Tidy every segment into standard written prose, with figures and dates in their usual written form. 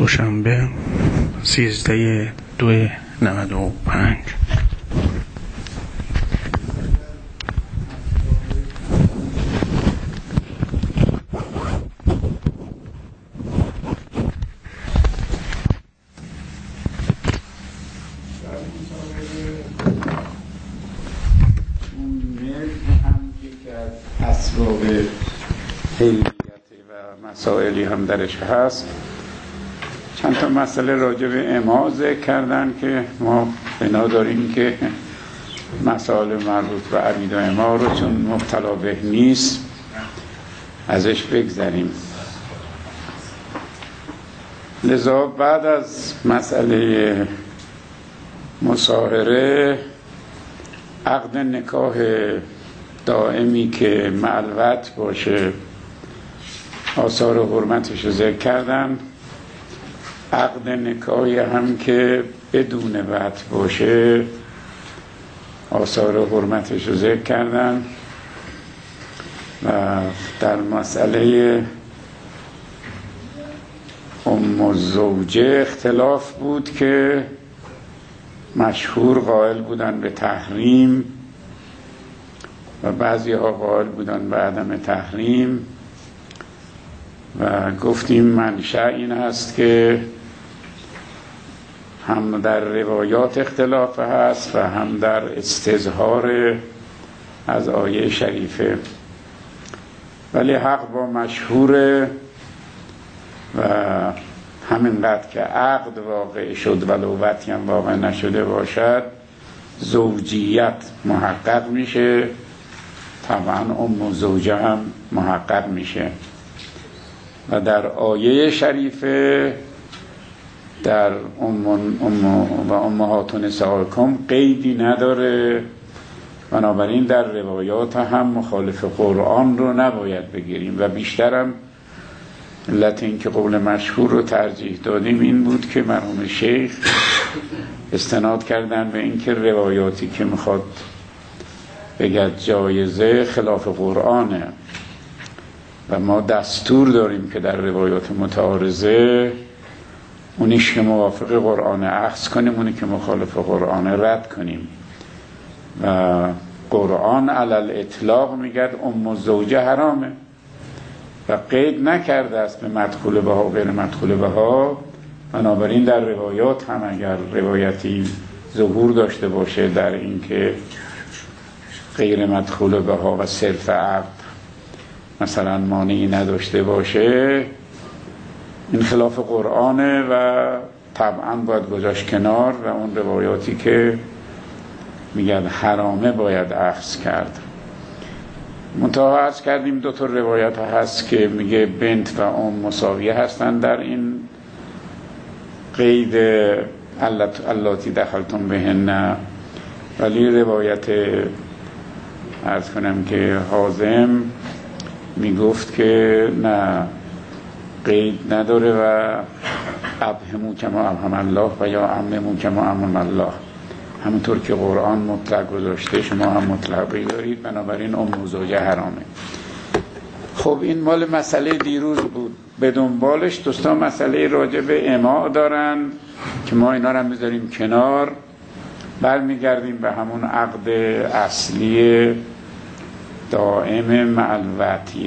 دوشنبه 13/2/95. اسباب حلیت و مسائلی هم درش هست. چند تا مسئله راجع به اما ذکر کردن که ما بنا داریم که مسائل مربوط به عقیده و اما رو چون مبتلا به نیست ازش بگذریم. لذا بعد از مسئله مصاهره، عقد نکاح دائمی که معلوت باشه آثار و حرمتش رو ذکر کردن، عقد نکاحی هم که بدون وطء باشه آثار و حرمتش رو ذکر کردن. و در مسئله ام الزوجه اختلاف بود که مشهور قائل بودن به تحریم و بعضی ها قائل بودن به عدم تحریم و گفتیم منشأ این هست که هم در روایات اختلاف هست و هم در استظهار از آیه شریفه، ولی حق با مشهوره و همینقدر که عقد واقع شد ولو وطئی هم واقع نشده باشد زوجیت محقق میشه، طبعا ام زوجه هم محقق میشه. و در آیه شریفه در امهات نسائکم قیدی نداره، بنابراین در روایات هم مخالف قرآن رو نباید بگیریم و بیشترم علت این که قول مشهور رو ترجیح دادیم این بود که مرحوم شیخ استناد کردن به این که روایاتی که میخواد بگد جایزه خلاف قرآنه و ما دستور داریم که در روایات متعارضه اونیش که موافق قرآن اخذ کنیم، اونی که مخالف قرآن رد کنیم. و قرآن علل اطلاق میگد ام الزوجه حرامه و قید نکرده است به مدخول بها و غیر مدخول بها، بنابراین در روایات هم اگر روایتی ظهور داشته باشه در این که غیر مدخول بها و صرف عقد مثلا مانعی نداشته باشه، این خلاف قرآنه و طبعا باید گذاشت کنار و اون روایاتی که میگن حرامه باید اخذ کرد. منتها عرض کردیم دو تا روایت هست که میگه بنت و ام مساویه هستن در این قید اللاتی دخلتم بهن، ولی روایت عرض کنم که حازم میگفت که نه قید نداره و ابهمو کما ابهم الله و یا عممو کما عمم الله، همونطور که قرآن مطلق گذاشته شما هم مطلقی دارید، بنابراین ام زوجه حرامه. خب این مال مسئله دیروز بود. به دنبالش دوستان مسئله راجع به اما دارن که ما اینا رو هم بذاریم کنار، برمیگردیم به همون عقد اصلی دائم مع الوطئی.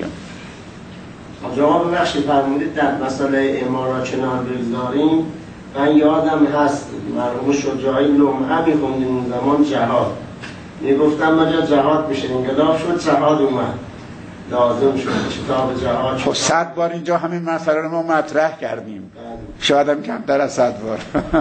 جواب بخشی فرمودید در مسئله اما را کنار بگذاریم. من یادم هست مرحوم شجاعی لمحه میخوندیم اون زمان جهاد میگفتم مجا جهاد بشه، انقلاب شد جهاد اومد لازم شد کتاب جهاد. خب 100 بار اینجا همین مسئله رو ما مطرح کردیم، شاید هم کمتر از 100 بار.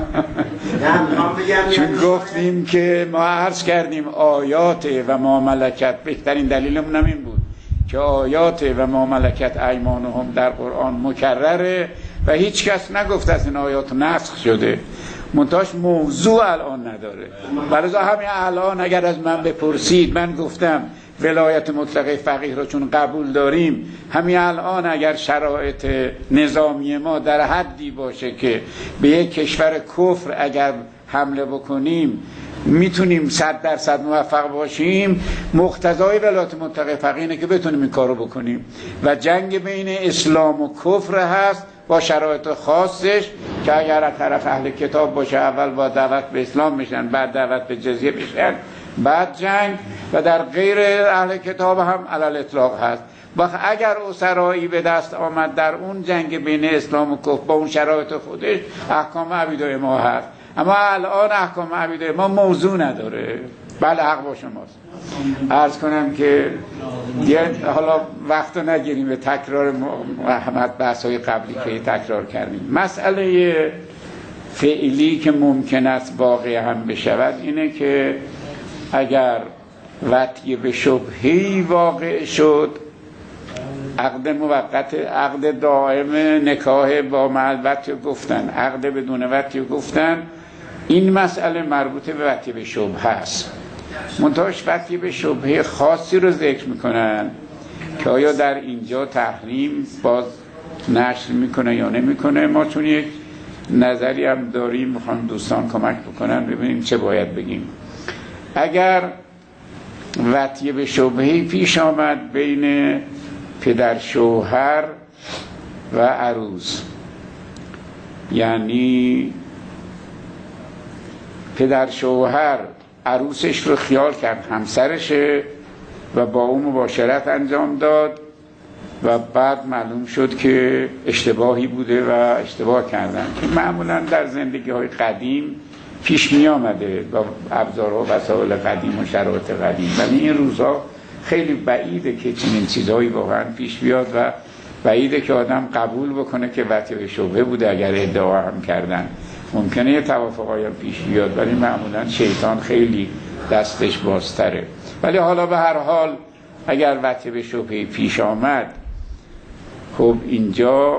چون گفتیم که ما عرض کردیم آیات و ما ملکت، بهترین دلیلمون هم این بود که آیات و ما ملکت ایمانهم در قرآن مکرره و هیچ کس نگفت از این آیات نسخ شده، منتهاش موضوع الان نداره. برای همین الان اگر از من بپرسید من گفتم ولایت مطلقه فقیه رو چون قبول داریم، همین الان اگر شرایط نظامی ما در حدی باشه که به یک کشور کفر اگر حمله بکنیم میتونیم 100% موفق باشیم، مقتضای ولایت مطلقه فقیه اینه که بتونیم این کارو بکنیم و جنگ بین اسلام و کفر هست با شرایط خاصش که اگر از طرف اهل کتاب باشه اول با دعوت به اسلام میشن، بعد دعوت به جزیه بشن، بعد جنگ، و در غیر اهل کتاب هم علل اطلاق هست. و اگر اسرایی به دست آمد در اون جنگ بین اسلام و کفر با اون شرایط خودش، احکام عبید و اما هست. اما الان احکام عبید و اما موضوع نداره. بله حق با شماست. عرض کنم که حالا وقت رو نگیریم به تکرار بحث‌های قبلی که تکرار کردیم. مسئله فعلی که ممکن است واقع هم بشود اینه که اگر وطی به شبهی واقع شد، عقد موقت، عقد دائم نکاح با وطی گفتن، عقد بدون وطی گفتن، این مسئله مربوط به وطی به شبهه است. منتهاش وطی به شبهه خاصی رو ذکر میکنن که آیا در اینجا تحریم باز نشر میکنه یا نمیکنه. ما چون یک نظری هم داریم میخوام دوستان کمک بکنن ببینیم چه باید بگیم. اگر وطی به شبهه پیش آمد بین پدر شوهر و عروس، یعنی پدر شوهر عروسش رو خیال کرد همسرشه و با اون مباشرت انجام داد و بعد معلوم شد که اشتباهی بوده و اشتباه کردن، که معمولا در زندگی های قدیم پیش می آمده با ابزارها و وسایل قدیم و شرایط قدیم، ولی این روزها خیلی بعیده که چنین چیزهایی واقعا پیش بیاد و بعیده که آدم قبول بکنه که وطی به شبهه بوده. اگر ادعا هم کردن ممکنه یه توافقایی هم پیش بیاد، ولی معمولا شیطان خیلی دستش بازتره. ولی حالا به هر حال اگر وطی به شبهه پیش آمد، خب اینجا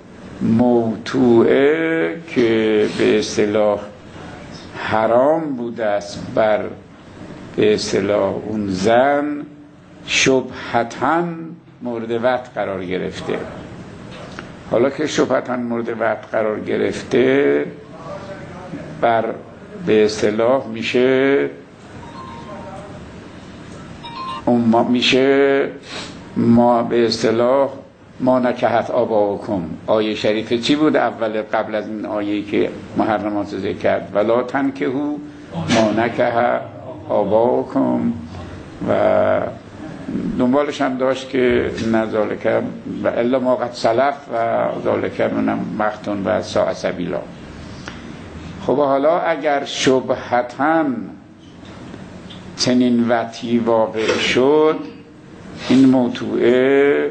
موضوعه که به اصطلاح حرام بوده است بر به اصطلاح اون زن، شبهتاً مورد وطء قرار گرفته. حالا که شبهتاً مورد وطء قرار گرفته، بر به اصطلاح میشه ما به اصطلاح ما نکحت آباؤکم. آیه شریفه چی بود اول قبل از این آیه که محرمات ذکر کرد؟ ولا تنکحوا ما نکح آباؤکم، و دنبالش هم داشت که نذالک و الا ما قد سلف و ذالک منم مختون و ساء سبیلا. خب حالا اگر شبهتاً چنین وطی واقع شد، این موضوعه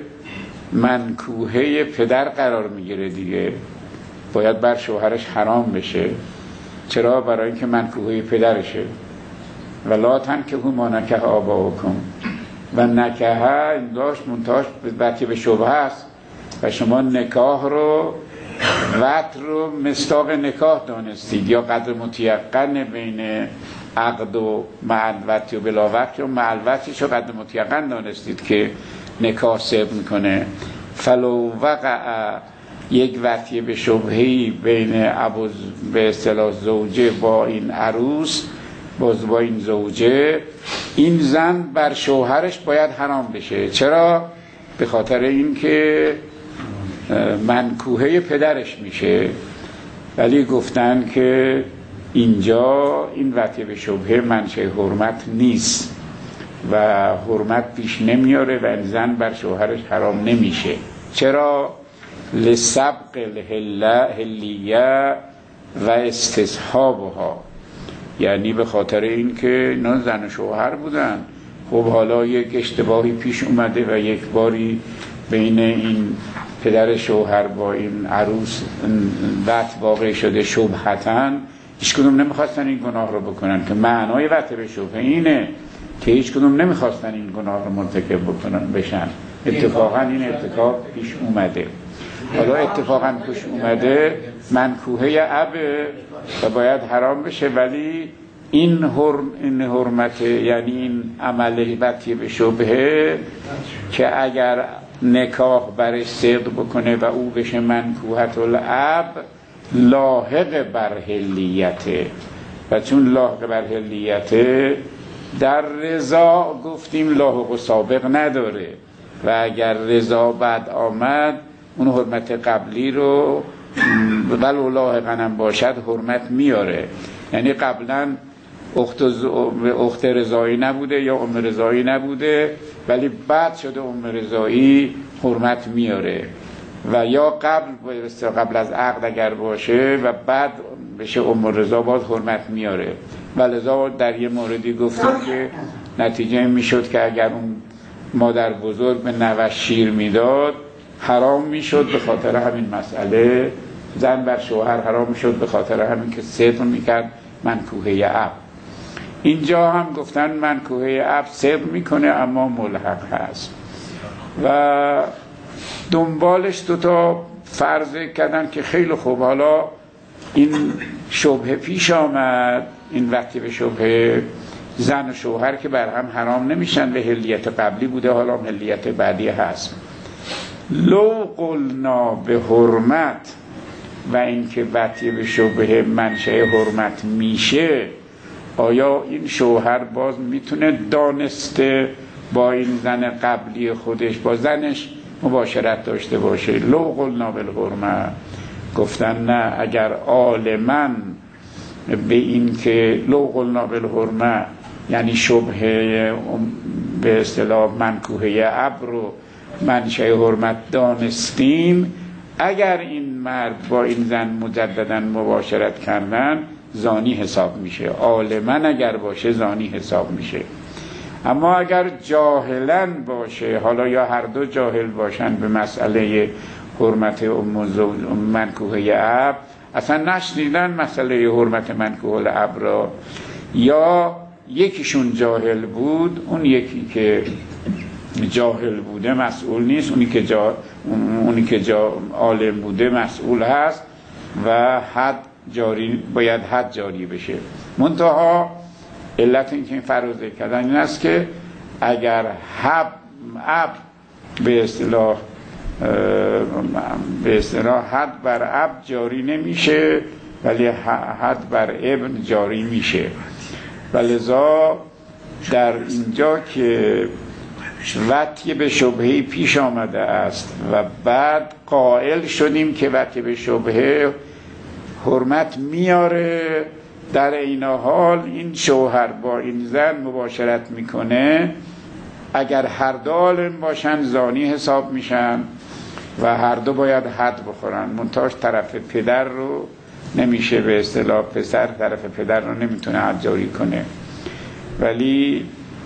منکوحه پدر قرار میگیره دیگه، باید بر شوهرش حرام بشه. چرا؟ برای اینکه منکوحه پدرشه. ولا تنکحوا ما نکح آباؤکم، و نکحه این داشت منتهاش وطی به شبهه است و شما نکاح رو وطر رو مصداق نکاح دانستید، یا قدر متیقن بین عقد و معلوتی و بلاوتی و معلوتیش رو قدر متیقن دانستید که نکاح صدق میکنه. فلو وقع یک وطی به شبهی بین به اصطلاح زوجه با این عروس، با این زوجه، این زن بر شوهرش باید حرام بشه. چرا؟ به خاطر اینکه منکوحه پدرش میشه. ولی گفتن که اینجا این وطی به شبهه منشأ حرمت نیست و حرمت پیش نمیاره و این زن بر شوهرش حرام نمیشه. چرا؟ لسبق الحلیه و استصحابها، یعنی به خاطر اینکه اینا زن و شوهر بودن. خب حالا یک اشتباهی پیش اومده و یک باری بین این پدر شوهر با این عروس وطء واقع شده شبهتاً، هیچ کدوم نمیخواستن این گناه رو بکنن، که معنای وطء به شبهه اینه که هیچ کدوم نمیخواستن این گناه رو مرتکب بشن. اتفاقا این اتفاق پیش اومده. حالا اتفاقا پیش اومده منکوحه ابه و باید حرام بشه، ولی این حرمت، یعنی این عمل وطی به شبهه که اگر نکاح برش صدق بکنه و او بشه منکوحت الاب، لاحق بر حلیته، و چون لاحق بر حلیته در رضا گفتیم لاحق و سابق نداره، و اگر رضا بعد آمد اون حرمت قبلی رو ولو لاحقاً باشد حرمت میاره. یعنی قبلا اخت رضایی نبوده یا ام رضایی نبوده ولی بعد شده ام رضایی حرمت میاره، و یا قبل از عقد اگر باشه و بعد بشه ام رضا باز حرمت میاره. ولذا در یه موردی گفتم که نتیجه میشد که اگر اون مادر بزرگ به نوش شیر میداد حرام میشد به خاطر همین مسئله، زن بر شوهر حرام میشد به خاطر همین که صدق میکرد منکوحه اب. اینجا هم گفتن منکوحه اب صدق میکنه اما ملحق هست و دنبالش دوتا فرض کردن که خیلی خوب. حالا این شبهه پیش آمد، این وقتی به شبهه زن و شوهر که بر هم حرام نمیشن، به حلیت قبلی بوده حالا حلیت بعدی هست. لو قلنا به حرمت و اینکه وقتی به شبهه منشأ حرمت میشه، آیا این شوهر باز میتونه دانسته با این زن قبلی خودش با زنش مباشرت داشته باشه؟ لو قلنا بالحرمه گفتن نه، اگر عالما به این که لو قلنا بالحرمه یعنی شبهه به اصطلاح منکوحه اب رو منشأ حرمت دانستیم، اگر این مرد با این زن مجددا مباشرت کردن زانی حساب میشه، عالما اگر باشه زانی حساب میشه. اما اگر جاهلا باشه، حالا یا هر دو جاهل باشن به مسئله حرمت منکوحه اب، اصلا نشنیدن مسئله حرمت منکوحه اب را، یا یکیشون جاهل بود، اون یکی که جاهل بوده مسئول نیست، اونی که عالم بوده مسئول هست و باید حد جاری بشه. منتها علت این که این فرض کردن این است که اگر اب به اصطلاح حد بر اب جاری نمیشه ولی حد بر ابن جاری میشه. ولذا در اینجا که وطی به شبهه پیش آمده است و بعد قائل شدیم که وطی به شبهه حرمت میاره، در این حال این شوهر با این زن مباشرت میکنه، اگر هر دو عالم باشن زانی حساب میشن و هر دو باید حد بخورن. منتاش طرف پدر رو نمیشه، به اصطلاح پسر طرف پدر رو نمیتونه حد جاری کنه ولی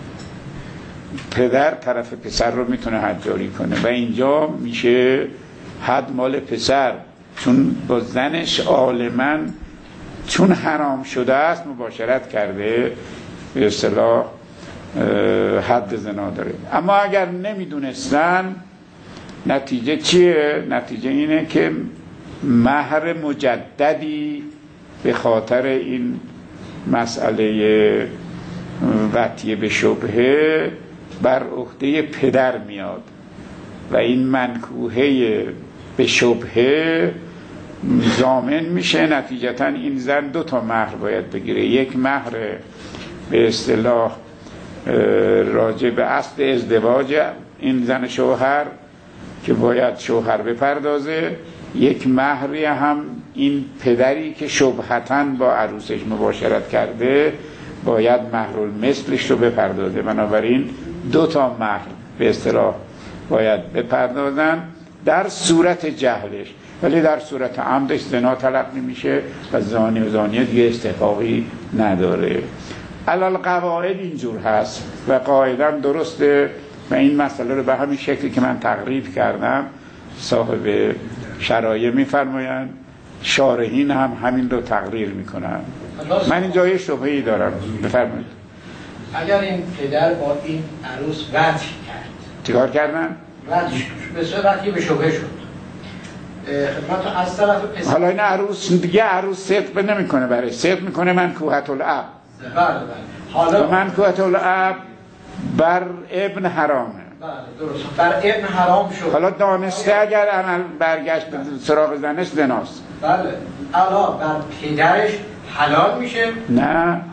پدر طرف پسر رو میتونه حد جاری کنه و اینجا میشه حد مال پسر، چون با زنش عالماً چون حرام شده است مباشرت کرده، به اصطلاح حد زنا داره. اما اگر نمیدونستن نتیجه چیه؟ نتیجه اینه که مهر مجددی به خاطر این مسئله وطیه به شبهه بر عهده پدر میاد و این منکوحه به شبهه ضامن میشه. نتیجتا این زن 2 مهر باید بگیره، یک مهر به اصطلاح راجع به اصل ازدواج این زن شوهر که باید شوهر بپردازه، یک مهری هم این پدری که شبهتاً با عروسش مباشرت کرده باید مهرالمثلش رو بپردازه. بنابراین 2 مهر به اصطلاح باید بپردازن در صورت جهلش، ولی در صورت عمدش زنا تلقی میشه و زانی و زانیه دیگه استحقاقی نداره. علال قواعد اینجور هست و قاعداً درسته و این مسئله رو به همین شکلی که من تقریر کردم صاحب شرایع میفرمایند، شارحین هم همین رو تقریر میکنن. من اینجا یه شبهه‌ای دارم، بفرمایید. اگر این پدر با این عروس وطی کرد، چیکار کردن؟ به صورتی به شبهه شد خدمت از طرف پسر. حالا این عروس دیگه عروس صدق نمیکنه، برای صدق میکنه منکوحة الاب. بله. حالا منکوحة الاب بر ابن حرامه. بله درست، بر ابن حرام شد. حالا دانسته اگر عمل برگشت سراغ زنش زناست. بله. حالا بر پدرش حلال میشه؟ نه،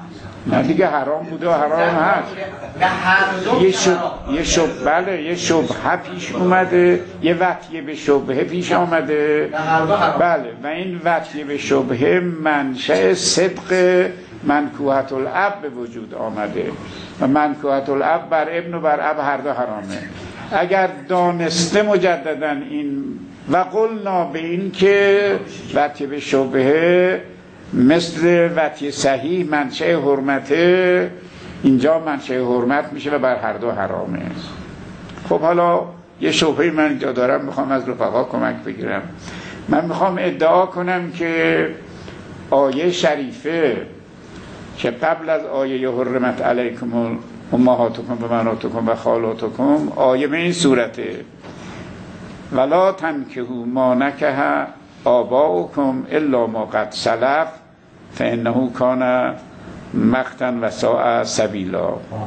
نه دیگه حرام بوده و حرام هست. نه هر دو یه شبهه پیش اومده، یه وطیه به شبهه پیش آمده. بله، و این وطیه به شبهه منشأ صدق منکوحة الاب به وجود آمده و منکوحة الاب بر ابن و بر اب هر دو حرامه. اگر دانسته مجددا این و قلنا به این که وطیه به شبهه مثل وطیه صحیح منشأ حرمته، اینجا منشأ حرمت میشه و بر هر دو حرامه. خب حالا یه شبهه من اینجا دارم، میخوام از رفقا کمک بگیرم. من میخوام ادعا کنم که آیه شریفه که قبل از آیه حرمت علیکم امهاتکم و بناتکم و خالاتکم، آیه به این صورته: ولا تنکحوا ما نکح آباؤکم الا ما قد سلف فانه کان مقتا و ساء سبیلا.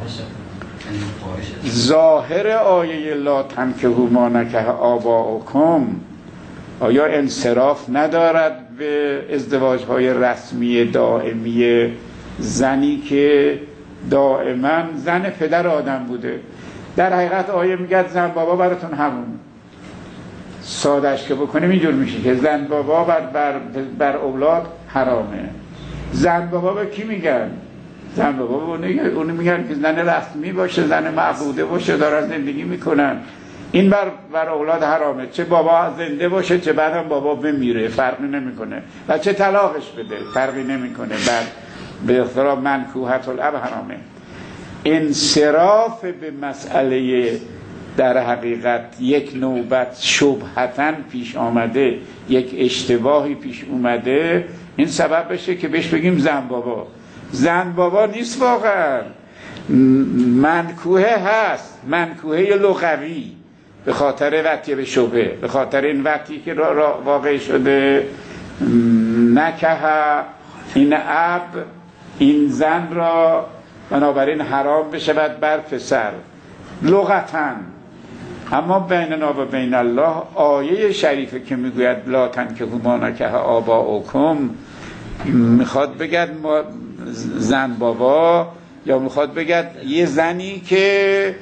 ظاهر آیه لا تنکحوا ما نکح آباؤکم آیا انصراف ندارد به ازدواج‌های رسمی دائمی زنی که دائما زن پدر آدم بوده؟ در حقیقت آیه میگه زن بابا براتون همون، سادش که بکنیم اینجور میشه که زن بابا بر اولاد حرامه. زن بابا به کی میگن؟ زن بابا اونو میگن که زن رسمی باشه، زن معبوده باشه، دارن زندگی میکنن، این بر اولاد حرامه. چه بابا زنده باشه چه بعدم بابا بمیره فرقی نمیکنه، و چه طلاقش بده فرقی نمیکنه، به اصطلاح منکوحة الاب حرامه. انصراف به مسئله در حقیقت یک نوبت شبهتاً پیش آمده، یک اشتباهی پیش اومده، این سبب بشه که بهش بگیم زن بابا. زن بابا نیست واقعا، منکوحه هست، منکوحه لغوی، به خاطر وطیه به شبهه، به خاطر این وطیه که واقع شده. نکح این اب این زن را بنابراین حرام بشود بر پسر لغتاً. اما بیننا و بین الله آیه شریفه که میگوید لا تنکحوا ما نکح آباؤکم، میخواد بگد زن بابا، یا میخواد بگد یه زنی که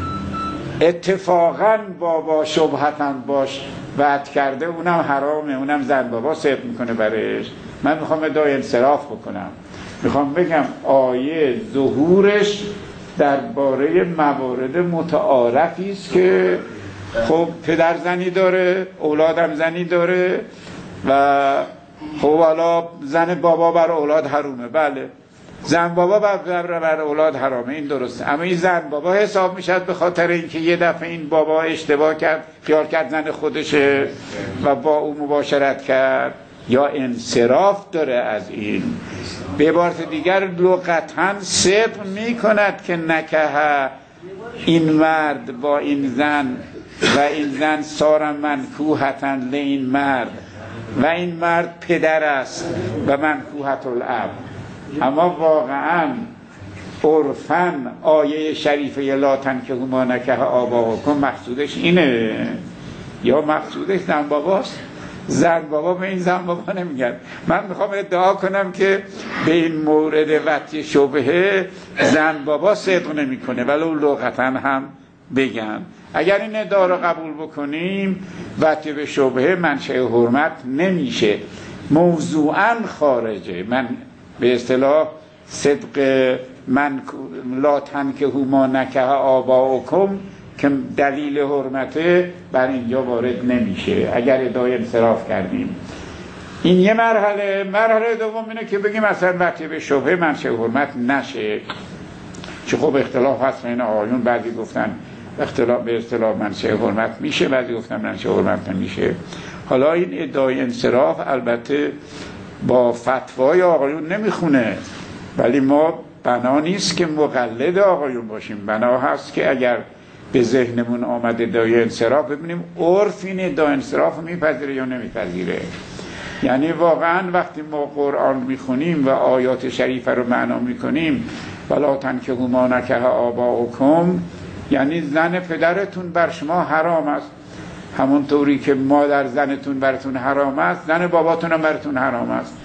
اتفاقاً بابا شبهتاً باش وعد کرده، اونم حرامه، اونم زن بابا صدق میکنه برش. من میخوام ادعای انصراف بکنم، میخوام بگم آیه ظهورش درباره موارد متعارفی است که خب پدر زنی داره، اولادم زنی داره، و خب حالا زن بابا بر اولاد حرامه. بله، زن بابا بر اولاد حرامه، این درسته. اما این زن بابا حساب میشد به خاطر اینکه یه دفعه این بابا اشتباه کرد، خیال کرد زن خودشه و با او مباشرت کرد، یا انصراف داره از این؟ به عبارت دیگر لغتاً صدق میکند که نکح این مرد با این زن و این زن صار منکوحة لین مرد و این مرد پدر است و منکوحة الاب. اما واقعاً عرفاً آیه شریفه لا تنکحوا ما نکح آباؤکم مقصودش اینه یا مقصودش زن باباست؟ زن بابا به این زن بابا نمیگن. من میخوام ادعا کنم که به این مورد وطی شبهه زن بابا صدق نمیکنه، ولو لغتاً هم بگن. اگر این ادعا رو قبول بکنیم وطی به شبهه منشأ حرمت نمیشه، موضوعاً خارجه. من به اصطلاح صدق من لا تنکحوا ما نکح آباؤکم که دلیل حرمته بر اینجا وارد نمیشه اگر ادعای انصراف کردیم. این یه مرحله دوم اینه که بگیم اصلا وطی به شبهه منشأ حرمت نشه، چه خب اختلاف هست بین آقایون، بعضی گفتن اختلاف به اصطلاح منشأ حرمت میشه، بعضی گفتن منشأ حرمت نمیشه. حالا این ادعای انصراف البته با فتوای آقایون نمیخونه، ولی ما بنا نیست که مقلد آقایون باشیم، بنا هست که اگر به ذهنمون آمده ادعای انصراف ببینیم عرف این ادعای انصراف رو میپذیره یا نمیپذیره. یعنی واقعا وقتی ما قرآن میخونیم و آیات شریفه رو معنا میکنیم ولا تنکحوا ما نکح آباؤکم، یعنی زن پدرتون بر شما حرام است، همونطوری که مادر زنتون براتون حرام است، زن باباتون هم براتون حرام است.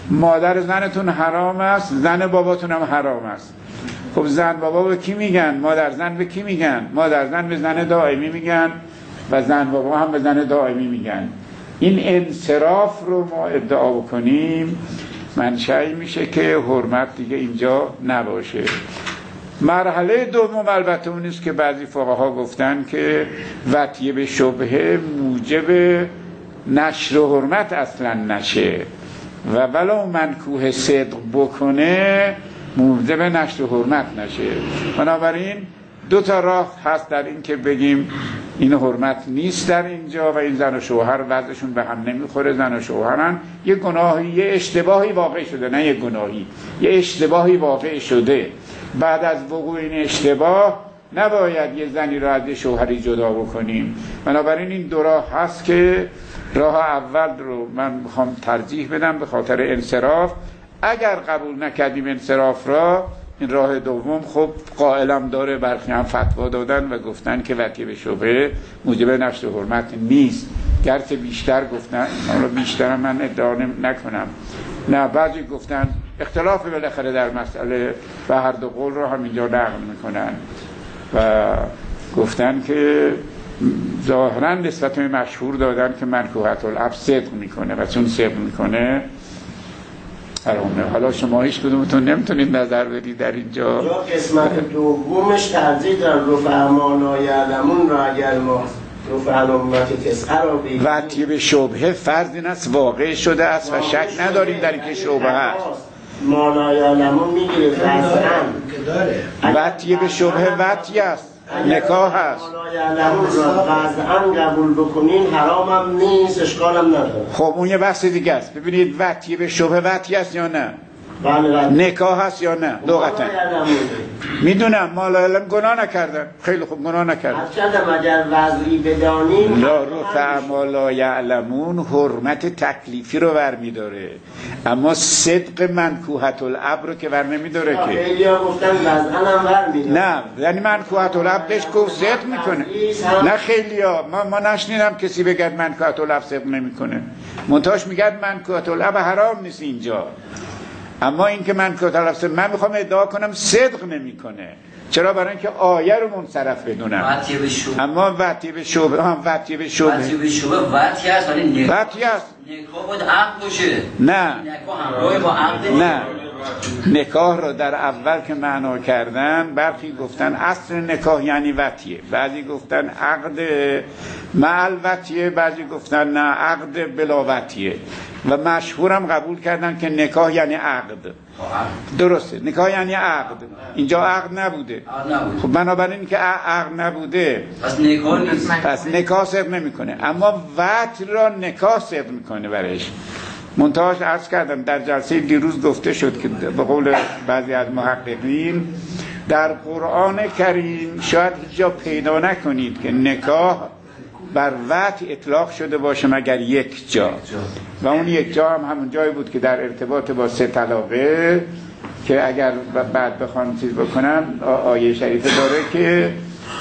مادر زنتون حرام است، زن باباتون هم حرام است. خب زن بابا به کی میگن؟ مادر زن به کی میگن؟ مادر زن به زن دائمی میگن و زن بابا هم به زن دائمی میگن. این انصراف رو ما ادعا بکنیم منشأ میشه که حرمت دیگه اینجا نباشه. مرحله دوم البته اون است که بعضی فقها گفتن که وطیه به شبهه موجب نشر و حرمت اصلا نشه و ولو منکوه صدق بکنه موجب نشر و حرمت نشه. بنابراین دو تا راه هست در این که بگیم این حرمت نیست در اینجا و این زن و شوهر وضعشون به هم نمیخوره، زن و شوهرن، یه گناهی، یه اشتباهی واقع شده، نه یه گناهی، یه اشتباهی واقع شده. بعد از وقوع این اشتباه نباید یه زنی را از یه شوهری جدا بکنیم. بنابراین این دو راه هست که راه اول رو من میخوام ترجیح بدم به خاطر انصراف. اگر قبول نکردیم انصراف را، این راه دوم خب قائلم داره، برخی هم فتوا دادن و گفتن که وطیه به شبهه موجب نشر حرمت نیست، گرچه بیشتر گفتن، حالا بیشتر من ادعا نکنم، نه بعضی گفتن اختلاف بالاخره در مسئله و هر دو قول رو هم اینجا نقل میکنن و گفتن که ظاهرا نسبت مشهور دادن که منکوحة الاب صدق میکنه و چون صدق میکنه حرامه. حالا شما هیچ کدومتون نمیتونید نظر بدید در اینجا. یا قسمت دومش ترجیح در رفع ما یعلمون را اگر ما رفع امت تسعه را بگیریم، وطیه به شبهه فرض این است واقع شده است و شک نداریم در اینکه شبهه است. ما لا یعلمون میگیره قطعاً وطیه به شبهه وطیه است، نکاح است. ما لا یعلمون را قطعاً قبول بکنین حرام هم نیست، اشکال هم نداره. خب اون یه بحث دیگه است. ببینید وطیه به شبهه وطیه است یا نه؟ بله. نکاح هست یا نه؟ دو قطعا میدونم ما لا علم گناه نکردن. خیلی خوب گناه نکردن. کردم اگر وضعی بدانیم لا رفع ما لا یعلمون حرمت تکلیفی رو برمی داره، اما صدق منکوحة الاب رو که بر نمی داره که. خیلی ها گفتن وضعا هم بر می داره. نه یعنی منکوحة الاب بهش گفت صدق میکنه. نه خیلی ها ما نشنیدم کسی بگد منکوحة الاب صدق نمیکنه. منتهاش میگد منکوحة الاب حرام نیست اینجا، اما اینکه منکوحة الاب من میخوام ادعا کنم صدق نمیکنه. چرا؟ برای اینکه آیه رو منصرف بدونم. اما وطیه به شبهه هم وطیه به شبهه وطیه است، ولی وطیه است. نکاح باید عقد باشه. نه نکاح همراه با عقد. نه نکاح رو در اول که معنا کردن برخی گفتن اصل نکاح یعنی وطیه، بعضی گفتن عقد مع الوطیه، بعضی گفتن نه عقد بلا وطیه و مشهورم قبول کردن که نکاح یعنی عقد. درسته، نکاح یعنی عقد. اینجا عقد نبوده. خب بنابراین که عقد نبوده پس نکاح صدق نمیکنه، اما وطی را نکاح صدق میکنه برش. منتهاش عرض کردم در جلسه دیروز گفته شد که به قول بعضی از محققین در قرآن کریم شاید هیچ جا پیدا نکنید که نکاح بر وطی اطلاق شده باشه مگر یک جا، و اون یک جا هم همون جایی بود که در ارتباط با 3 طلاقه که اگر بعد بخوام چیز بکنم آیه شریفه داره که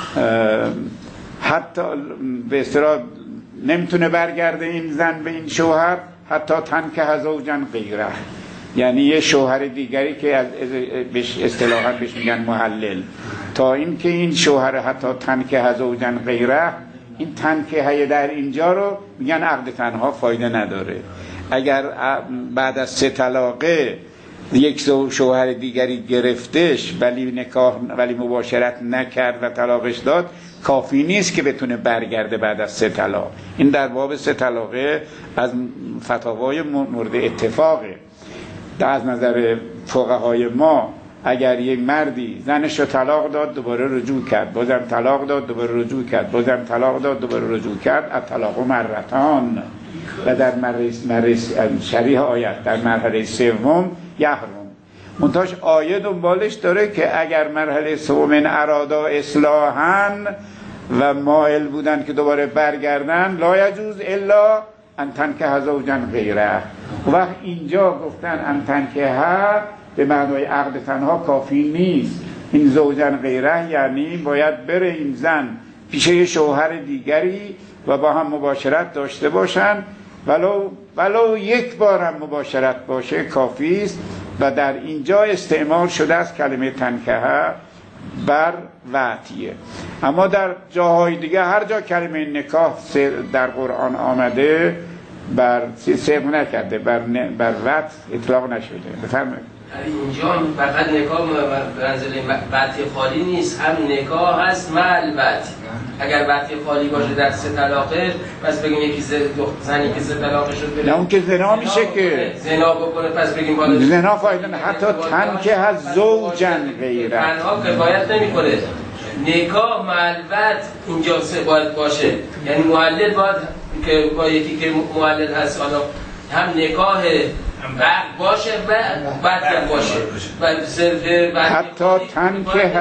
حتی به اصطلاح نمیتونه برگرده این زن به این شوهر حتی تنکح زوجا غیره، یعنی یه شوهر دیگری که از اصطلاحاً بهش میگن محلل، تا این که این شوهر حتی تنکح زوجا غیره، این تنکیه در اینجا رو میگن عقد تنها فایده نداره. اگر بعد از 3 طلاقه یک شوهر دیگری گرفتش ولی مباشرت نکرد و طلاقش داد، کافی نیست که بتونه برگرده بعد از 3 طلاق. این در باب 3 طلاقه از فتاوای مورد اتفاقه. از نظر فقهای ما اگر یک مردی زنش رو طلاق داد دوباره رجوع کرد، بازم طلاق داد دوباره رجوع کرد، بازم طلاق داد دوباره رجوع کرد، الطلاق مرتان، و در شریح آیت در مرحله سوم یحرم. منتهاش آیه دنبالش داره که اگر مرحله سوم ارادا اصلاحاً و مائل بودن که دوباره برگردن، لا یجوز الا ان تنکح زوجا غیره. وقت اینجا گفتن ان تنکح به معنای عقد تنها کافی نیست، این زوجا غیره یعنی باید بره این زن پیش شوهر دیگری و با هم مباشرت داشته باشن ولو یک بارم مباشرت باشه کافی است و در اینجا استعمال شده از کلمه تنکحه بر وطیه. اما در جاهای دیگه هر جا کلمه نکاح در قرآن آمده بر صدق نکرده، بر وط اطلاق نشده. بفرمایید. اینجا فقط نکاح منزله وطی خالی نیست، هم نکاح هست مع الوطی. اگر وطی خالی باشه در 3 طلاقه، پس بگیم یکی زنی که 3 طلاقه شد نه اون که زنا میشه که زنا بکنه، پس بگیم بالا زنا فایده نه. حتی تنکه از زوجن غیره تنها کفایت نمیکنه، نکاح مع الوط اینجا باید باشه. یعنی معلل باید که با یکی که معلل هست حالا هم نکاح عقد باشه و وطی باشه و صرف حتی تنکه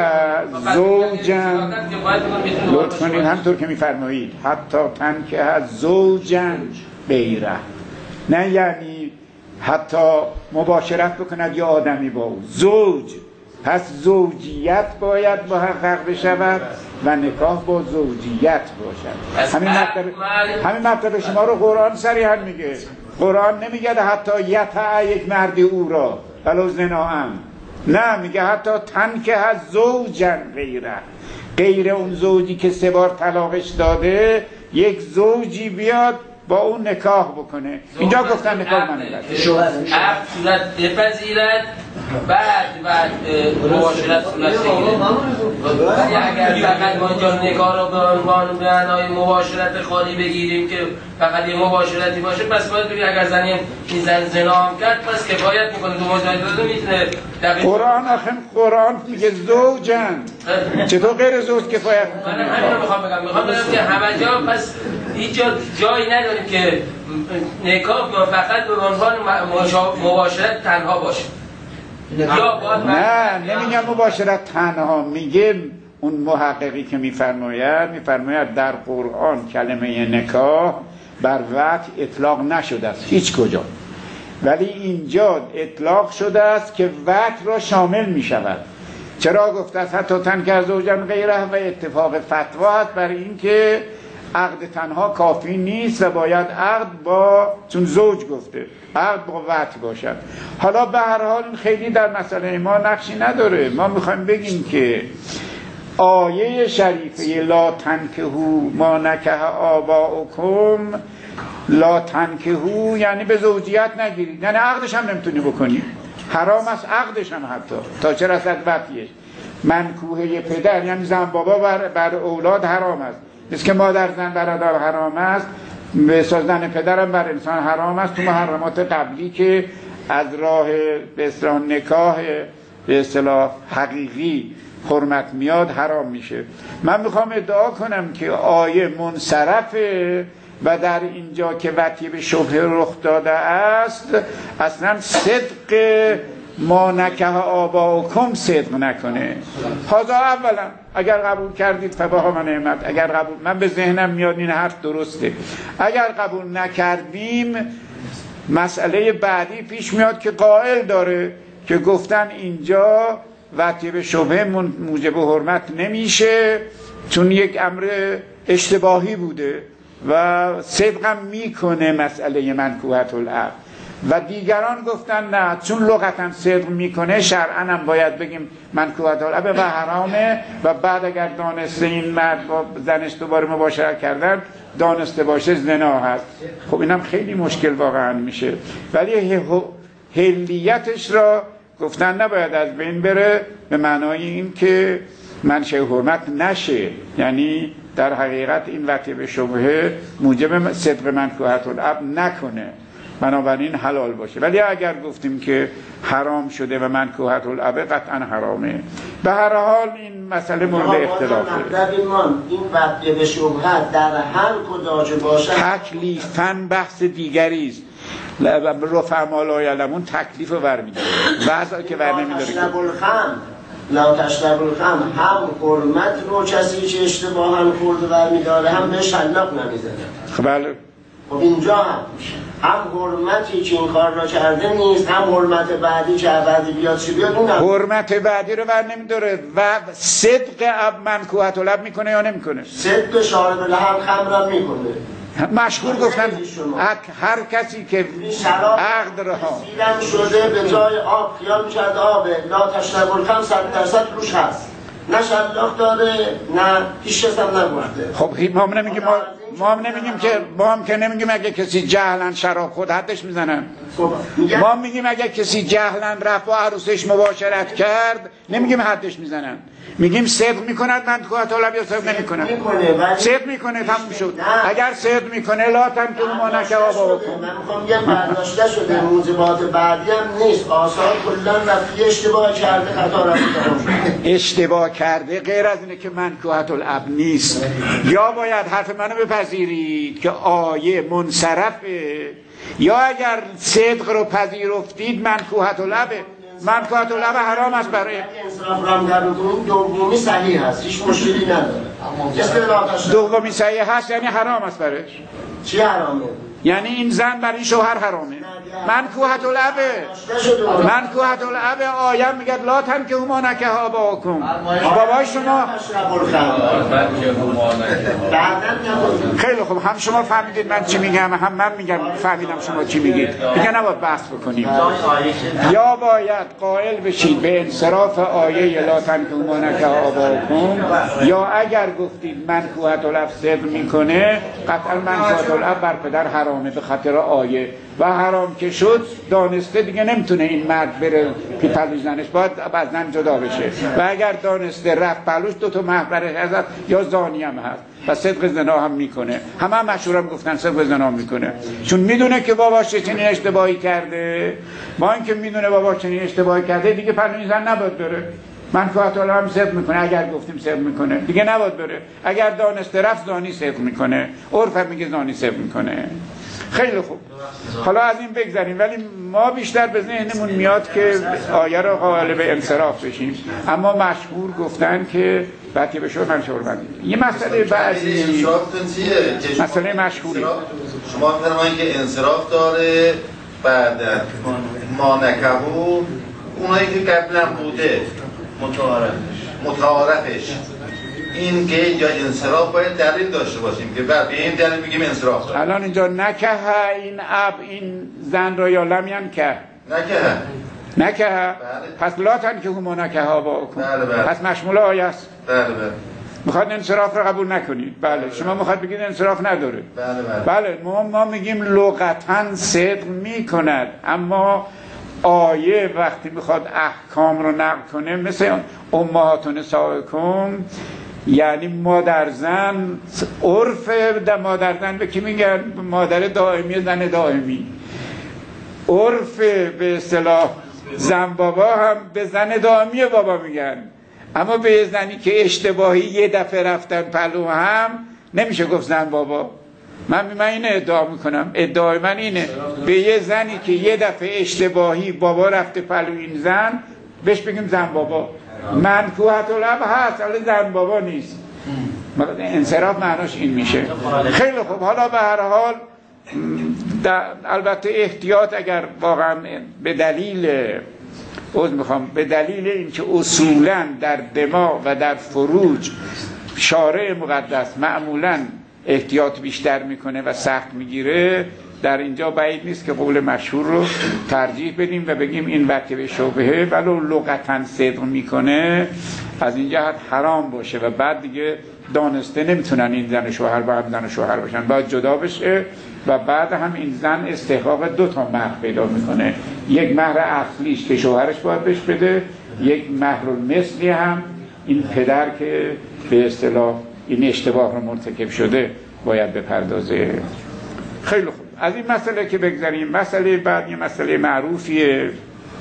زوجن، لطف کنید همطور که میفرمایید حتی تنکه زوجن غیره، نه یعنی حتی مباشرت بکند یا آدمی با او زوج. پس زوجیت باید محقق بشود و نکاح با زوجیت باشد. همین مطلب شما رو قرآن صریحا میگه. قرآن نمیگه حتی یطع یک مرد او را ولو زنا هم، نه میگه حتی تنکه زوجن غیر اون زوجی که 3 بار طلاقش داده، یک زوجی بیاد با اون نکاح بکنه. اینجا گفتن نکاح منه عقد صورت بپذیرد بعد مباشرت صورت بگیره. اگر فقط ما اینجا نکاح رو به عنوان معنای مباشرت خالی بگیریم که فقط یه مباشرتی باشه، پس باید بگیم اگر زنی این زن زنا هم کرد پس کفایت میکنه، دو مجاهده میتونه. قرآن میگه زوجن، چطور غیر زوج کفایت میکنه؟ من همین رو میخوام بگم که همه جا پس هیچ جایی نداریم که نکاح فقط به عنوان مباشرت تنها باشه. نه نمیگم مباشرت تنها، میگه اون محققی که میفرماید در قرآن کلمه نکاح بر وطء اطلاق نشده است هیچ کجا، ولی اینجا اطلاق شده است که وطء را شامل میشود. چرا گفته است حتی تنکه زوجن غیره و اتفاق فتوا هست برای اینکه عقد تنها کافی نیست و باید عقد با، چون زوج گفته عقد با وطء باشد. حالا به هر حال خیلی در مسئله ما نقشی نداره. ما میخوایم بگیم که آیه شریفه لا تنکحوا ما نکح آباؤکم، لا تنکحوا یعنی به زوجیت نگیرید، یعنی عقدش هم نمیتونی بکنی، حرام است عقدش هم حتی تا چه رسد وطیش. منکوحه پدر یعنی زن بابا بر اولاد حرام است، مثل که مادر زن برادر حرام است، به زن پدرم بر انسان حرام است. تو محرمات قبلی که از راه به اصطلاح نکاح به اصطلاح حقیقی حرمت میاد حرام میشه. من میخوام ادعا کنم که آیه منصرفه و در اینجا که وطیه به شبهه رخ داده است اصلا صدق ما نکح آباؤکم صدق نکنه. حاضر اولا اگر قبول کردید فبها و نعمت، اگر قبول، من به ذهنم میاد این حرف درسته. اگر قبول نکردیم مسئله بعدی پیش میاد که قائل داره که گفتن اینجا وطیه به شبهه موجب حرمت نمیشه چون یک امر اشتباهی بوده و صدقم میکنه مسئله منکوحة العقد، و دیگران گفتن نه چون لغتاً صدق میکنه شرعاً هم باید بگیم منکوحة العقد و حرامه، و بعد اگر دانسته این مرد با زنش دوباره مباشرت کردن دانسته باشه زنا هست. خب اینم خیلی مشکل واقعاً میشه، ولی حلیتش را گفتن نباید از بین بره به معنای این که منشأ حرمت نشه، یعنی در حقیقت این وطیه به شبهه موجب صدق منکوحة العقد نکنه، بنابراین حلال باشه. ولی اگر گفتیم که حرام شده و منکوحة العقد قطعا حرامه. به هر حال این مسئله مورد اختلافه. این وطیه به شبهه در هر کجا باشه تکلیفاً بحث دیگری است. رفعا لا یعلمون تکلیف رو برمی‌داره، بعضی که بر نمی‌داره. لا تشرب الخمر هم حرمت رو کسی که اشتباهاً خورده برمی‌داره، هم بهش حلاق نمی‌زنه. خب بله. خب اینجا هم حرمتی که این کار را کرده نیست، هم حرمت بعدی که بعدی بیاد چی بیاد اون حرمت بعدی رو بر نمی‌داره و صدق منکوحة العقد میکنه یا نمیکنه؟ صدق شارب لحم خمر میکنه. مشهور گفتن هر کسی که عقد رها سیلم شده به جای آب خیال میشد آبه لا تشرب الخمر 100% روش هست، نه شلاق داره نه هیچ کس هم نگفته. خب ما هم نمیگیم که نمیگیم اگه کسی جهلا شراب خود حدش میزنن. ما میگیم اگه کسی جهلا رفت با عروسش مباشرت کرد نمیگیم حدش میزنن، میگیم صدق میکند من تو طالب یا صدق نمیکنه، صدق میکنه تموم شد. اگر صدق میکنه لا تنکحوا ما نکح آباؤکم. من میخوام بگم برداشته شده موجبات بعدی هم نیست، آثار کلا رفتی اشتباه کرده خطا رفته اشتباه کرده غیر از اینه که منکوحة الاب نیست. یا باید حرف منو بپذیرید که آیه منصرفه، یا اگر صدق رو پذیرفتید منکوحة الابه. منکوحة الاب حرام است برای انصراف رام در رکون دومی صحیح هست، هیچ مشکلی نداره. دومی صحیح هست یعنی حرام است برایش. چی حرامه؟ یعنی این زن برای شوهر حرامه. منکوحة الاب آیه میگه لا تنکحوا ما نکح آباؤکم. بابای شما خیلی خوب، هم شما فهمیدید من چی میگم هم من میگم فهمیدم شما چی میگید. دیگه نباید بحث بکنیم. یا باید قائل بشید به انصراف آیه لا تنکحوا ما نکح آباؤکم، یا اگر گفتید منکوحة الاب صدق میکنه قطعا منکوحة الاب بر پدر حرامه به خاطر آیه، و حرام که شد دانسته دیگه نمیتونه این مرد بره پلوی زنش، باید از زن جدا بشه. و اگر دانسته رفت پلوش دوتا محبره هست یا زانی هم هست و صدق زنا هم میکنه. همه مشهورم گفتن صدق زنا میکنه، چون میدونه که باباش چنین اشتباهی کرده. با اینکه میدونه باباش چنین اشتباهی کرده دیگه پلوی زن نباید بره. منکوحة الاب هم صدق میکنه، اگر گفتیم صدق میکنه دیگه نباید بره. اگر دانسته رفت زانی صدق میکنه، عرف هم میگه زانی صدق میکنه. خیلی خوب، حالا از این بگذاریم، ولی ما بیشتر به ذهنمون میاد که آیه رو قائل به انصراف بشیم. اما مشهور گفتن که بعد که بشه من شعور بندیم یه مسئله بعدی مسئله مشهوری شما فرمایید که انصراف داره بعد ما نکحوا اونایی که قبلا بوده متعارفش این قید یا انصراف باید دلیل داشته باشیم که بعد به این دلیل میگیم انصراف داره. الان اینجا نکح این اب این زن را یا لم ینکح نکح پس لا تنکحوا ما نکح آباؤکم، پس مشمول آیه است. بله میخواد انصراف رو قبول نکنید. بله شما میخواد بگید انصراف نداره. بله ما میگیم لغتاً صدق میکند، اما آیه وقتی میخواد احکام رو نقل کنه مثل امهات نسائکم، یعنی مادر زن، عرف مادر زن به کی میگن؟ مادر دائمی، زن دائمی. عرف به اصطلاح زن بابا هم به زن دائمی بابا میگن، اما به زنی که اشتباهی یه دفعه رفتن پلو هم نمیشه گفت زن بابا. من اینو ادعا میکنم، ادعای من اینه به یه زنی که یه دفعه اشتباهی بابا رفته پلو این زن بهش بگیم زن بابا. منکوحة الاب هست ولی زن بابا نیست. انصراف معناش این میشه. خیلی خوب، حالا به هر حال البته احتیاط اگر واقعا به دلیل اینکه اصولا در دماغ و در فروج شارع مقدس معمولا احتیاط بیشتر میکنه و سخت میگیره، در اینجا بعید نیست که قول مشهور رو ترجیح بدیم و بگیم این وقتی به شبهه ولو لغتاً صدق میکنه از این جهت حرام باشه و بعد دیگه دانسته نمیتونن این زن شوهر با هم زن شوهر باشن، باید جدا بشه و بعد هم این زن استحقاق 2 مهر پیدا میکنه. یک مهر اصلیش که شوهرش باید بهش بده، یک مهر المثلی هم این پدر که به اصطلاح این اشتباه رو مرتکب شده باید بپردازه. خیلی خوب، از این مسئله که بگذاریم، مسئله بعد یه مسئله معروفیه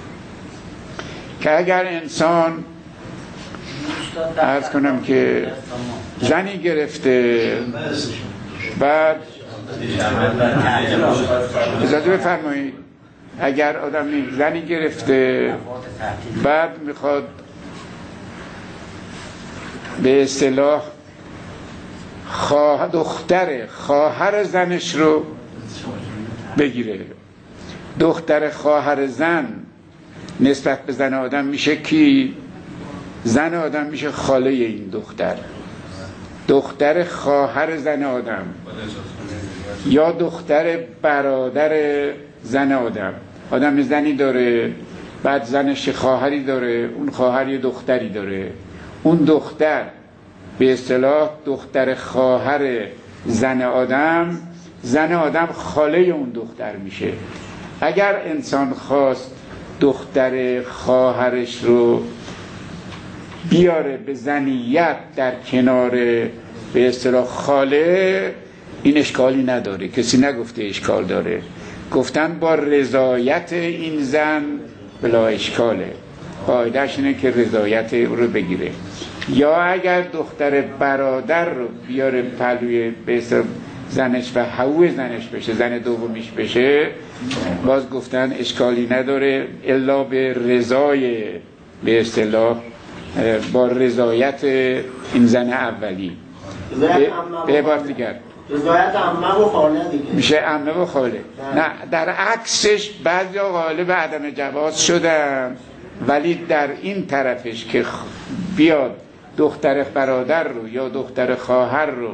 که اگر انسان عرض کنم که زنی گرفته بعد اجازه بفرمایید، اگر آدمی زنی گرفته بعد میخواد به اصطلاح دختر خواهر زنش رو بگیره، دختر خواهر زن نسبت به زن آدم میشه کی؟ زن آدم میشه خاله این دختر خواهر زن آدم. یا دختر برادر زن آدم زنی داره، بعد زنش خواهری داره، اون خواهر یه دختری داره، اون دختر به اصطلاح دختر خواهر زن آدم خاله اون دختر میشه. اگر انسان خواست دختر خواهرش رو بیاره به زنیت در کنار به اصطلاح خاله، این اشکالی نداره، کسی نگفته اشکال داره، گفتن با رضایت این زن بلا اشکاله، قاعده‌اش اینه که رضایت او رو بگیره. یا اگر دختر برادر رو بیاره پهلوی به اصطلاح زنش و حقوق زنش بشه، زن دومیش بشه، باز گفتن اشکالی نداره، الا به رضای به اصطلاح با رضایت این زن اولی. به عبارت دیگر رضایت عمه و خاله دیگه میشه عمه و خاله. نه، در عکسش بعضی غالب عدم جواز شدن، ولی در این طرفش که بیاد دختر برادر رو یا دختر خواهر رو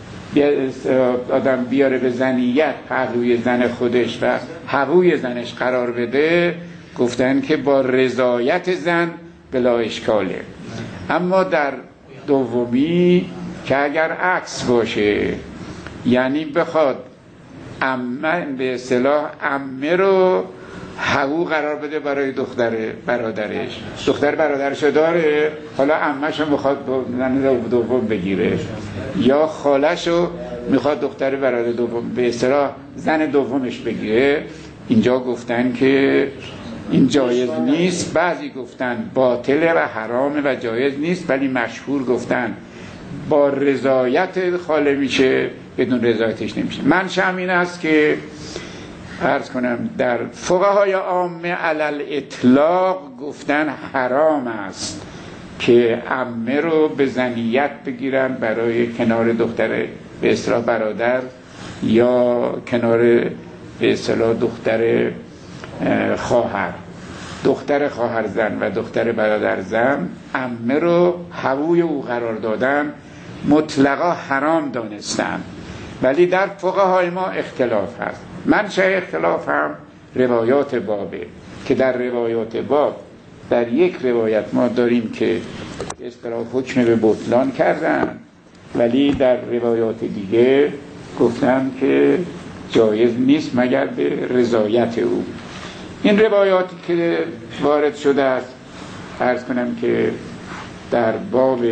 آدم بیاره به زنیت پهلوی زن خودش و حقوق زنش قرار بده، گفتن که با رضایت زن بلا اشکاله. اما در دومی که اگر عکس باشه، یعنی بخواد عمه به اصطلاح عمه رو حقوق قرار بده برای دختر برادرش، دختر برادرشو داره، حالا عمه‌شو میخواد زن دوم بگیره، یا خاله‌شو میخواد دختر برادر دوم به اصطلاح زن دومش بگیره، اینجا گفتن که این جایز نیست. بعضی گفتن باطله و حرامه و جایز نیست، ولی مشهور گفتن با رضایت خاله میشه، بدون رضایتش نمیشه. منشأ این است که عرض کنم در فقهای عامه علل اطلاق گفتن حرام است که عمه رو به زنیت بگیرن برای کنار دختر به اصطلاح برادر یا کنار به اصطلاح دختر خواهر، دختر خواهر زن و دختر برادر زن عمه رو حقوق او قرار دادن، مطلقا حرام دانستن. ولی در فقهای ما اختلاف هست. منشأ اختلاف هم روایات بابه که در روایات باب در یک روایت ما داریم که اصطلاح حکم به بطلان کردن، ولی در روایات دیگه گفتن که جایز نیست مگر به رضایت او. این روایاتی که وارد شده است، عرض کنم که در باب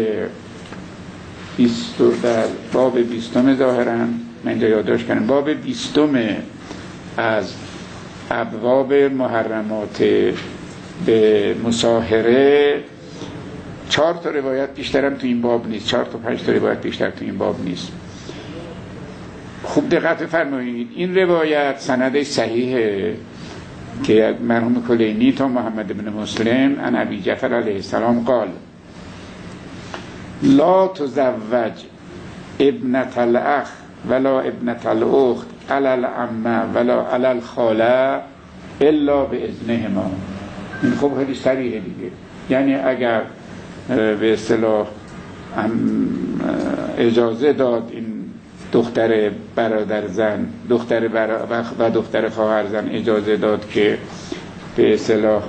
20 ظاهراً من اینجا یادداشت کردم، باب 20 از ابواب محرمات به مصاهره، 4 تا روایت بیشترم تو این باب نیست، 4 تا 5 تا روایت بیشتر تو این باب نیست. خوب دقت فرمایید، این روایت سندش صحیحه که مرحوم کلینی تا محمد بن مسلم عن ابی جعفر علیه السلام قال لا تزوج ابنة الاخ ولا ابنة الاخت علی العمه ولا علی الخاله الا باذنهما. این خب خیلی صریحه دیگه، یعنی اگر به اصطلاح اجازه داد این دختر برادر زن و دختر خواهر زن اجازه داد که به اصطلاح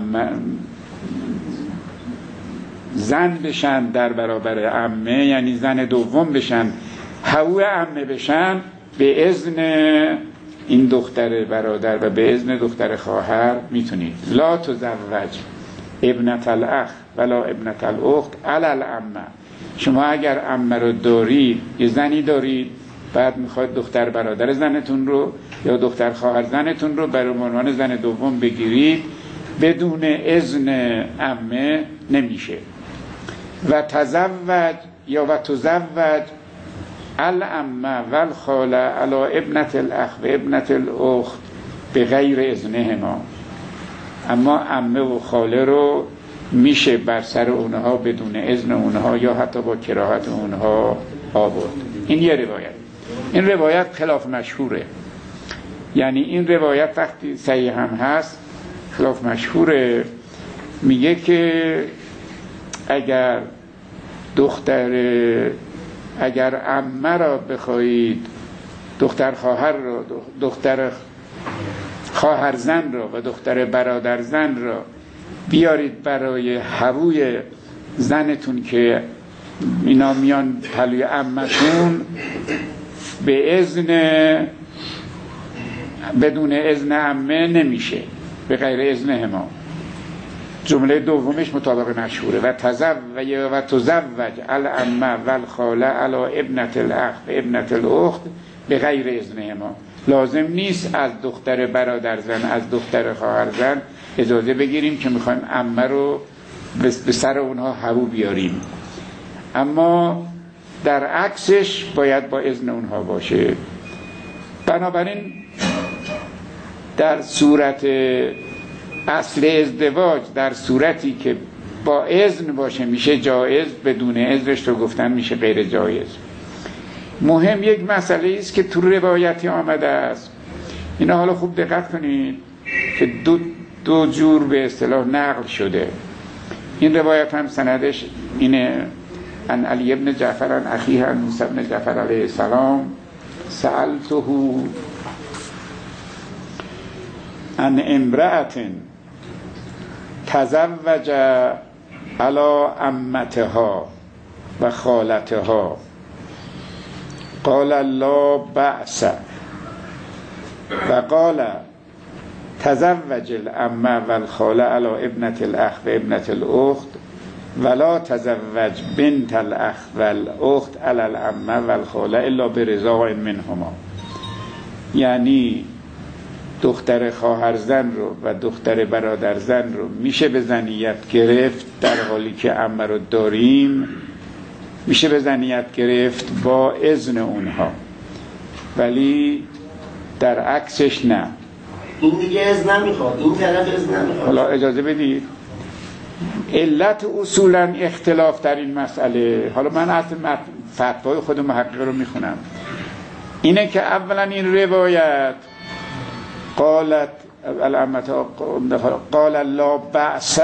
زن بشن در برابر عمه، یعنی زن دوم بشن، حقوق عمه بشن، به اذن این دختر برادر و به اذن دختر خواهر میتونید. لا تزوج ابنة الاخ ولا ابنة الاخت علی العمه. شما اگر عمه رو دارید، یه زنی دارید، بعد میخواید دختر برادر زنتون رو یا دختر خواهر زنتون رو برای عنوان زن دوم بگیرید، بدون اذن عمه نمیشه. و تزوج یا و تزوج العمه و الخاله علی ابنة الاخ و ابنة الاخت به غیر اذنهما. اما عمه و خاله رو میشه بر سر اونها بدون اذن اونها یا حتی با کراهت اونها آورد. این یه روایت. این روایت خلاف مشهوره، یعنی این روایت وقتی صحیح هم هست خلاف مشهوره. میگه که اگر عمه را بخواهید دختر خواهر را، دختر خواهر زن را و دختر برادر زن را بیارید برای هووی زنتون که اینا میان پلوی عمتون، به اذن بدون اذن عمه نمیشه، به غیر اذن هما. جمله دومش مطابق مشهوره و تزوج العمه و الخاله علی ابنة الاخ و ابنة الاخت به غیر اذن هما. لازم نیست از دختر برادر زن، از دختر خواهر زن اجازه بگیریم که میخوایم عمه رو به سر اونها هوو بیاریم، اما در عکسش باید با اذن اونها باشه. بنابراین در صورت اصل ازدواج، در صورتی که با اذن باشه میشه جایز، بدون اذنش رو گفتن میشه غیر جایز. مهم یک مسئله است که تو روایتی آمده است، اینا حالا خوب دقت کنید که دو جور به اصطلاح نقل شده. این روایت هم سندش اینه: ان علی ابن جعفر عن اخیه عن موسی ابن جعفر علیه السلام سألته عن امرأة تزوج على عمتها و خالتها قال لا بأس و قال تزوج العمه و الخاله على ابنة الاخ و ابنة الاخت ولا تزوج بنت الاخ و الاخت على العمه و الخاله الا برضا منهما. یعنی دختر خواهر زن رو و دختر برادر زن رو میشه به زنیت گرفت در حالی که عمه رو داریم، میشه به زنیت گرفت با اذن اونها، ولی در عکسش نه. این دیگه اذن نمیخواد، این طرف اذن نمیخواد. حالا اجازه بدید، علت اصولا اختلاف در این مسئله، حالا من اصلا فتوای خود محقق رو میخونم، اینه که اولا این روایت قالت قال لا بأس،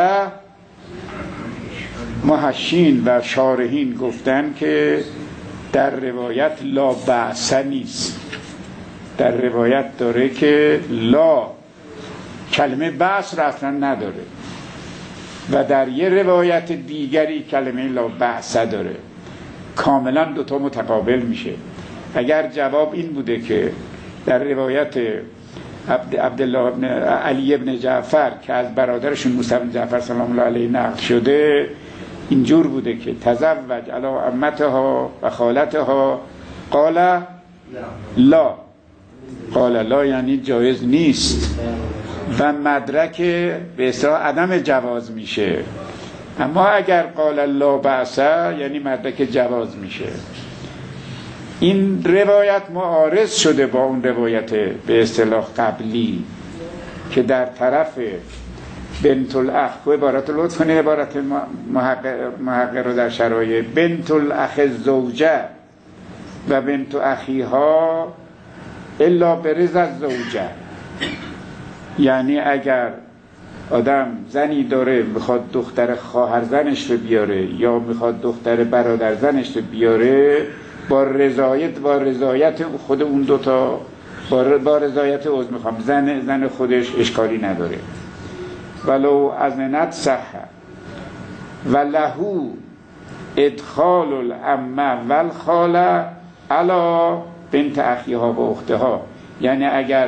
محشین و شارحین گفتن که در روایت لا بأس نیست، در روایت داره که لا، کلمه بأس را اصلا نداره، و در یه روایت دیگری کلمه لا بأس داره. کاملا دوتا متقابل میشه. اگر جواب این بوده که در روایت عبدالله ابن علی ابن جعفر که از برادرشون موسی ابن جعفر سلام الله علیه نقل شده اینجور بوده که تزوج علی عمتها و خالتها قال لا، قال لا یعنی جایز نیست و مدرک به اصطلاح عدم جواز میشه. اما اگر قال لا بأس یعنی مدرک جواز میشه. این روایت معارض شده با اون روایت به اصطلاح قبلی که در طرف بنت الاخ، و عبارت لطف کنید عبارت محقق رو در شرایط بنت الاخ زوجه و بنت اخیها الا برضا الزوجه، یعنی اگر آدم زنی داره میخواد دختر خواهر زنش رو بیاره یا میخواد دختر برادر زنش رو بیاره، با رضایت خود اون دوتا، با رضایت عضو میخوام زن خودش اشکالی نداره. ولو اذنت صح و لهو ادخال العمه و الخاله علی بنت اخیها و اختها، یعنی اگر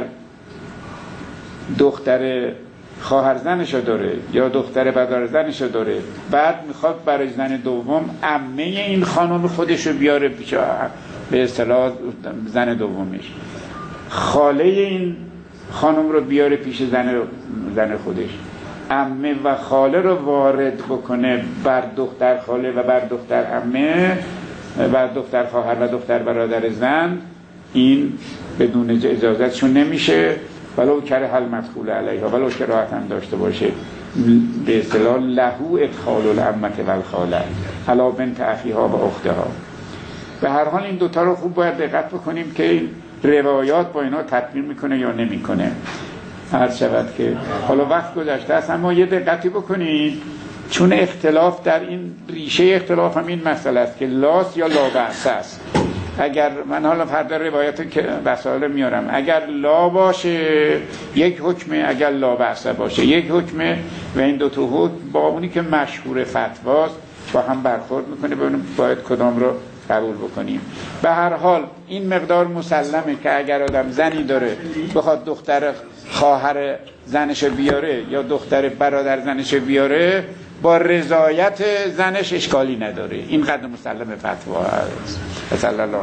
دختر خواهر زنشو داره یا دختر برادر زنشو داره، بعد میخواد برای زن دوم عمه این خانم خودشو بیاره به اصطلاح زن دومش، خاله این خانم رو بیاره پیش زن خودش، عمه و خاله رو وارد بکنه بر دختر خاله و بر دختر عمه، بر دختر خواهر و دختر برادر زن، این بدون اجازتشون نمیشه، ولو کره المدخول علیها، ولو کراهت هم داشته باشه. به اصطلاح لهو ادخال العمه و الخاله علی بنت اخیها و اختها. به هر حال این دوتا رو خوب باید دقت بکنیم که این روایات با اینا تطبیق میکنه یا نمیکنه. عرض شود که حالا وقت گذشته است، اما یه دقتی بکنید چون اختلاف در این ریشه اختلاف هم این مسئله است که لاس یا لا بأس است. اگر من حالا فردا روایت که بساله میارم، اگر لا باشه یک حکمه، اگر لا بحثه باشه یک حکمه و این دو تا حکم با اونی که مشهور فتواست با هم برخورد میکنه، ببینیم باید کدام رو قبول بکنیم. به هر حال این مقدار مسلمه که اگر آدم زنی داره بخواد دختر خواهر زنش بیاره یا دختر برادر زنش بیاره با رضایت زنش اشکالی نداره. این قدر مسلم فتوا است. صلی الله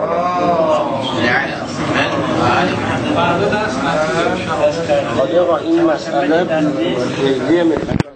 علیه و این مسئله